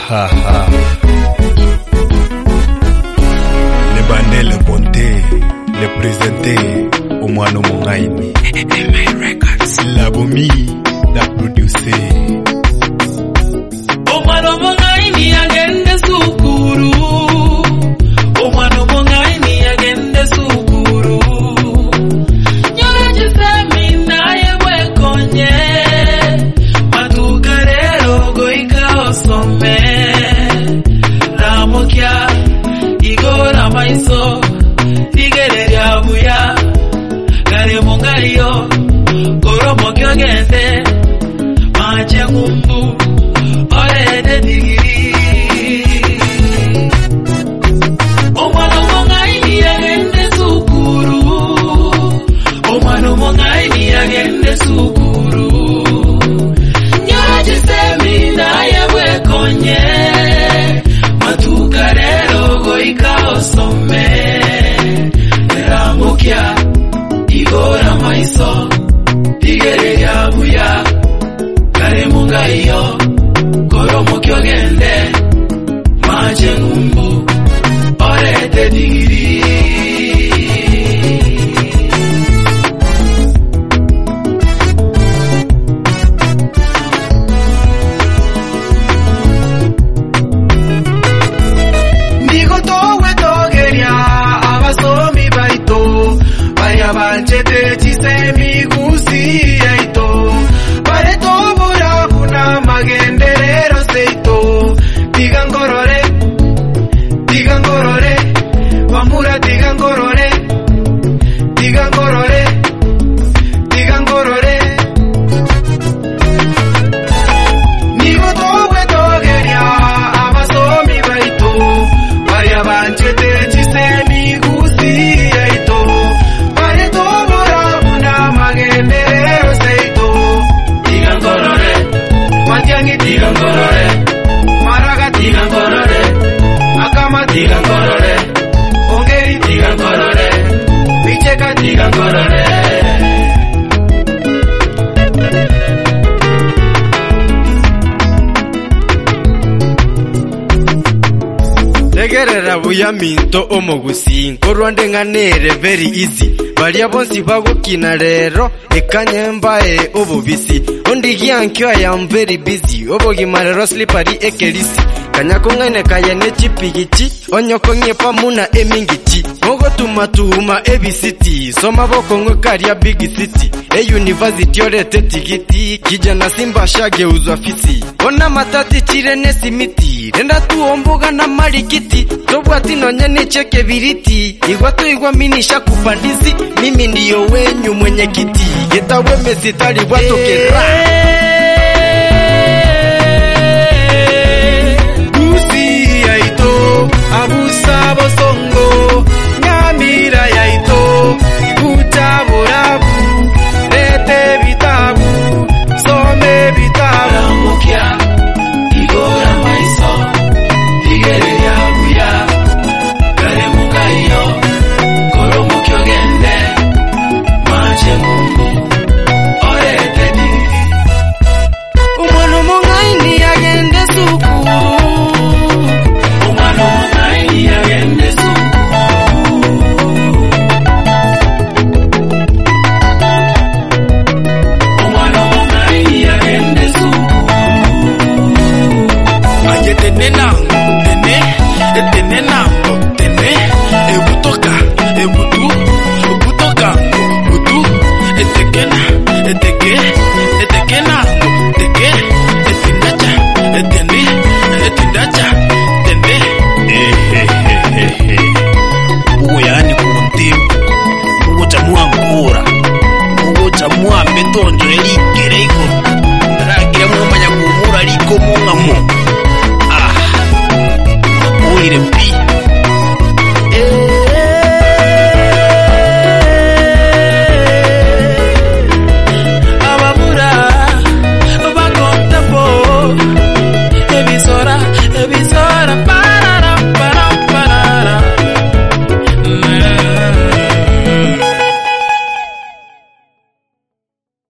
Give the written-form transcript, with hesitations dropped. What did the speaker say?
Le bandé, le bonté, le présenté au moine mongaini. La bomi, la producer. O moine mongaini agende sukuru. O moine mongaini agende sukuru. Nyora jisemi na yewe konye. Matukarero goika osome. Ramokia igora maiso. Igere ya buya. Gare mongayo. Koromo kyogende. Mache ngumbu. Ore de digiri. O mwana mongaini agende sukuru. O mwana mongaini agende sukuru. Nyora jisemi na yewe konye. Matukarero goika osome. Ramukia igora maiso. Igere ya buya. Kare mungayo. Koromo kyogende. Mache ngumbu. Ore te digiri. Nigo towe togeria. Abasomi baito. Baya banchete chisemi kusi yaito. Bare tobura kuna magenderero seito. Tigangorore. Tigangorore. Vamura tigangorore. Tigangorore. Tigangorore. Nigo towe togeria. Abasomi baito. Baya banchete chisemi kusi yaito. Bare tobura kuna magenderero seito. Tigangorore. Matiangi tigangorore. Maraga tigangorore. Akama tigangorore. Ongeri tigangorore. Bicheka tigangorore. Tegerera buya minto omugusi nkorwande nganere very easy balia bonsi bagukina rero ekanyembae obubisi ondigiankyo I am very busy obogimarero slippery ekelisi kanyako ngane kaya nechipigiti onyoko nyepa muna emingiti mogo tumatuma ebisiti soma boko ngwekaria big city university orete tigiti kijana simba shage uzwafisi ona matati chirene simiti renda tuomboga na marikiti tobwati nonye nicheke biriti igwato igwa minisha kupandizi mimi ndiyo wenyu mwenye kiti getawe mesitari bwatokera Busi yaito. Abusa bosongo. Nyamira yaito. Utaborabu. Lete bitabu. Some bitabu. Ramukia igora maiso. Igere ya buya. Kare mungayo. Koromo kyogende. Mache ngumbu. Ore te digiri. Umwana mongaini agende sukuru. Umwana mongaini agende sukuru. Umwana mongaini agende sukuru. Aye tene nango, tene nango, tene. Ebutoka, ebutu, ebutoka, butu. Etekena, eteke nango, teke. Etindacha, etene, etindacha, tene. Uwe yani kunti. Uwe chamua ngura. Uwe chamua metonjo elikereiko. Ragira mwamanya kumura liko mungamo. Uire pi